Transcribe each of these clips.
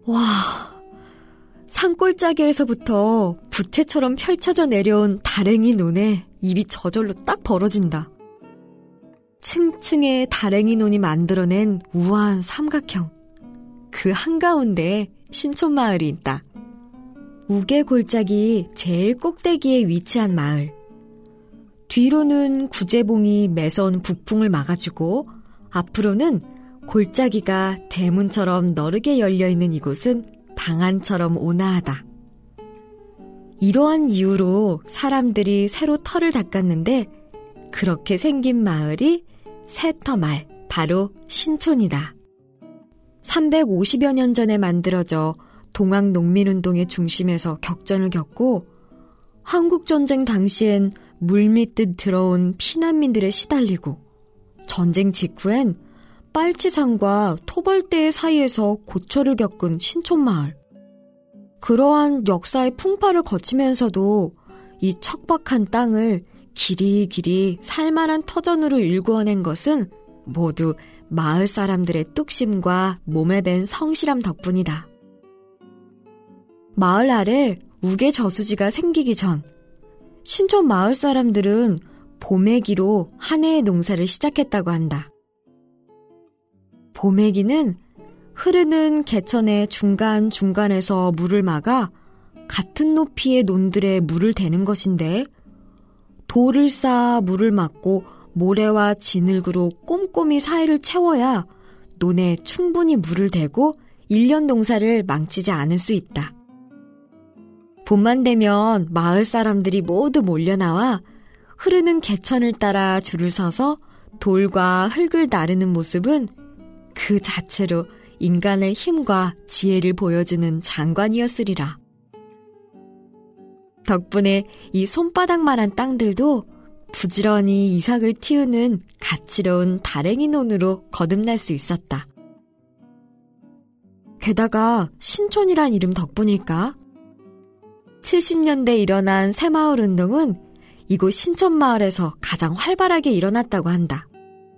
와, 산골짜기에서부터 부채처럼 펼쳐져 내려온 다랭이 논에 입이 저절로 딱 벌어진다. 층층의 다랭이 논이 만들어낸 우아한 삼각형. 그 한가운데에 신촌마을이 있다. 우계골짜기 제일 꼭대기에 위치한 마을. 뒤로는 구제봉이 매서운 북풍을 막아주고 앞으로는 골짜기가 대문처럼 너르게 열려있는 이곳은 방안처럼 온화하다. 이러한 이유로 사람들이 새로 터를 닦았는데 그렇게 생긴 마을이 새터말, 바로 신촌이다. 350여 년 전에 만들어져 동학농민운동의 중심에서 격전을 겪고 한국전쟁 당시엔 물밀듯 들어온 피난민들에 시달리고 전쟁 직후엔 빨치산과 토벌대 사이에서 고초를 겪은 신촌마을. 그러한 역사의 풍파를 거치면서도 이 척박한 땅을 길이길이 살만한 터전으로 일구어낸 것은 모두 마을 사람들의 뚝심과 몸에 밴 성실함 덕분이다. 마을 아래 우계 저수지가 생기기 전 신촌 마을 사람들은 보매기로 한 해의 농사를 시작했다고 한다. 보매기는 흐르는 개천의 중간중간에서 물을 막아 같은 높이의 논들에 물을 대는 것인데 돌을 쌓아 물을 막고 모래와 진흙으로 꼼꼼히 사이를 채워야 논에 충분히 물을 대고 1년 농사를 망치지 않을 수 있다. 봄만 되면 마을 사람들이 모두 몰려나와 흐르는 개천을 따라 줄을 서서 돌과 흙을 나르는 모습은 그 자체로 인간의 힘과 지혜를 보여주는 장관이었으리라. 덕분에 이 손바닥만한 땅들도 부지런히 이삭을 틔우는 가치로운 다랭이 논으로 거듭날 수 있었다. 게다가 신촌이란 이름 덕분일까? 70년대 일어난 새마을 운동은 이곳 신촌마을에서 가장 활발하게 일어났다고 한다.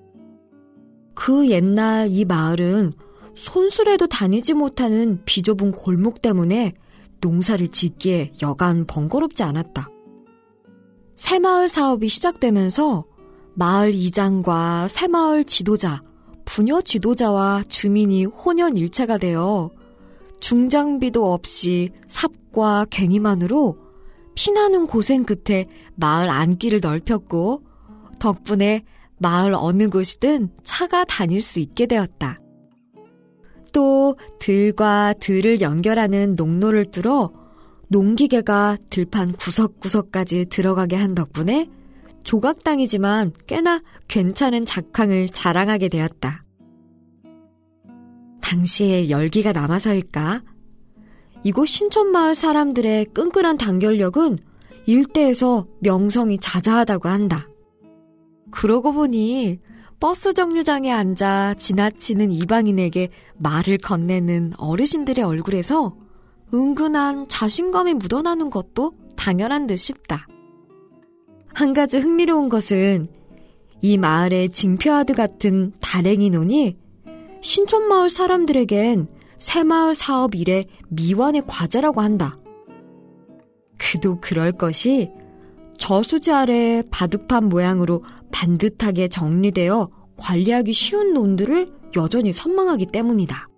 그 옛날 이 마을은 손수레도 다니지 못하는 비좁은 골목 때문에 농사를 짓기에 여간 번거롭지 않았다. 새마을 사업이 시작되면서 마을 이장과 새마을 지도자, 부녀 지도자와 주민이 혼연일체가 되어 중장비도 없이 삽과 괭이만으로 피나는 고생 끝에 마을 안길을 넓혔고 덕분에 마을 어느 곳이든 차가 다닐 수 있게 되었다. 또 들과 들을 연결하는 농로를 뚫어 농기계가 들판 구석구석까지 들어가게 한 덕분에 조각 땅이지만 꽤나 괜찮은 작황을 자랑하게 되었다. 당시에 열기가 남아서일까? 이곳 신촌마을 사람들의 끈끈한 단결력은 일대에서 명성이 자자하다고 한다. 그러고 보니 버스 정류장에 앉아 지나치는 이방인에게 말을 건네는 어르신들의 얼굴에서 은근한 자신감이 묻어나는 것도 당연한 듯 싶다. 한 가지 흥미로운 것은 이 마을의 징표하드 같은 다랭이 논이 신촌마을 사람들에겐 새마을 사업 일의 미완의 과제라고 한다. 그도 그럴 것이 저수지 아래 바둑판 모양으로 반듯하게 정리되어 관리하기 쉬운 논들을 여전히 선망하기 때문이다.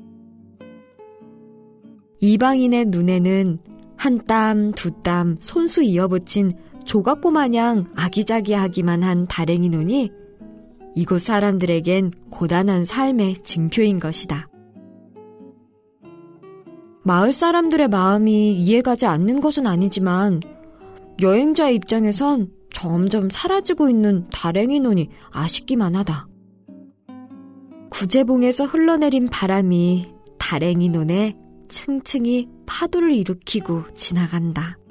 이방인의 눈에는 한 땀, 두 땀 손수 이어붙인 조각보 마냥 아기자기하기만 한 다랭이 논이 이곳 사람들에겐 고단한 삶의 징표인 것이다. 마을 사람들의 마음이 이해가지 않는 것은 아니지만 여행자의 입장에선 점점 사라지고 있는 다랭이 논이 아쉽기만 하다. 구제봉에서 흘러내린 바람이 다랭이 논에 층층이 파도를 일으키고 지나간다.